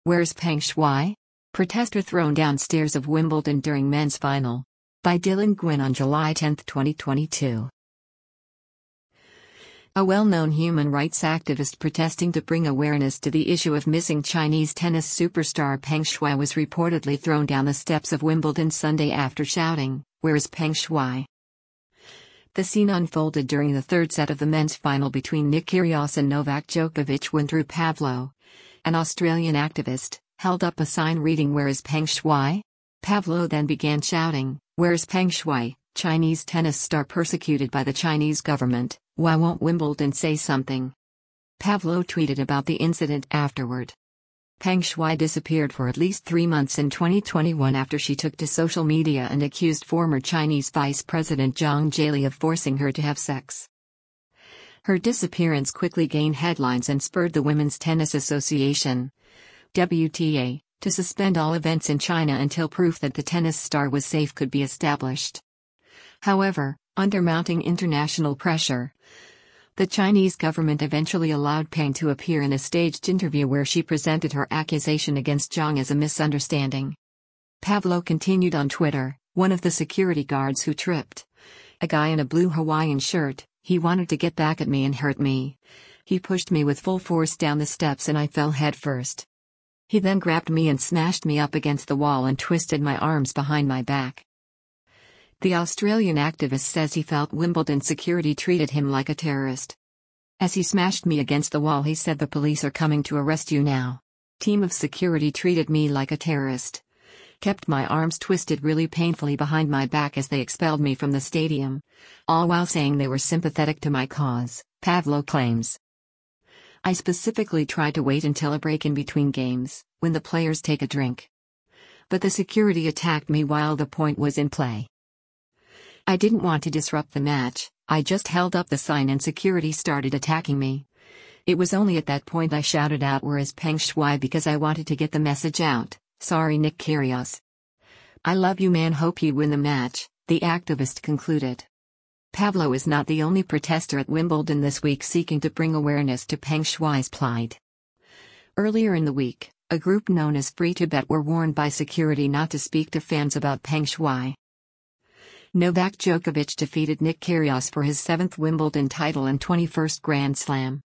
Where's Peng Shuai? Protester thrown down stairs of Wimbledon during men's final. By Dylan Gwynn on July 10, 2022. A well-known human rights activist protesting to bring awareness to the issue of missing Chinese tennis superstar Peng Shuai was reportedly thrown down the steps of Wimbledon Sunday after shouting, "Where is Peng Shuai?" The scene unfolded during the third set of the men's final between Nick Kyrgios and Novak Djokovic when Drew Pavlo, an Australian activist, held up a sign reading "Where is Peng Shuai?" Pavlo then began shouting, "Where is Peng Shuai, Chinese tennis star persecuted by the Chinese government, why won't Wimbledon say something?" Pavlo tweeted about the incident afterward. Peng Shuai disappeared for at least 3 months in 2021 after she took to social media and accused former Chinese Vice President Zhang Jieli of forcing her to have sex. Her disappearance quickly gained headlines and spurred the Women's Tennis Association, WTA, to suspend all events in China until proof that the tennis star was safe could be established. However, under mounting international pressure, the Chinese government eventually allowed Peng to appear in a staged interview where she presented her accusation against Zhang as a misunderstanding. Pavlo continued on Twitter, "One of the security guards who tripped a guy in a blue Hawaiian shirt, he wanted to get back at me and hurt me. He pushed me with full force down the steps and I fell head first. He then grabbed me and smashed me up against the wall and twisted my arms behind my back." The Australian activist says he felt Wimbledon security treated him like a terrorist. "As he smashed me against the wall, he said, 'The police are coming to arrest you now.' Team of security treated me like a terrorist. Kept my arms twisted really painfully behind my back as they expelled me from the stadium. All while saying they were sympathetic to my cause," Pavlo claims. "I specifically tried to wait until a break in between games, when the players take a drink. But the security attacked me while the point was in play. I didn't want to disrupt the match, I just held up the sign and security started attacking me. It was only at that point I shouted out 'Where is Peng Shuai?' because I wanted to get the message out. Sorry, Nick Kyrgios. I love you, man, hope you win the match," the activist concluded. Pavlo is not the only protester at Wimbledon this week seeking to bring awareness to Peng Shuai's plight. Earlier in the week, a group known as Free Tibet were warned by security not to speak to fans about Peng Shuai. Novak Djokovic defeated Nick Kyrgios for his 7th Wimbledon title and 21st Grand Slam.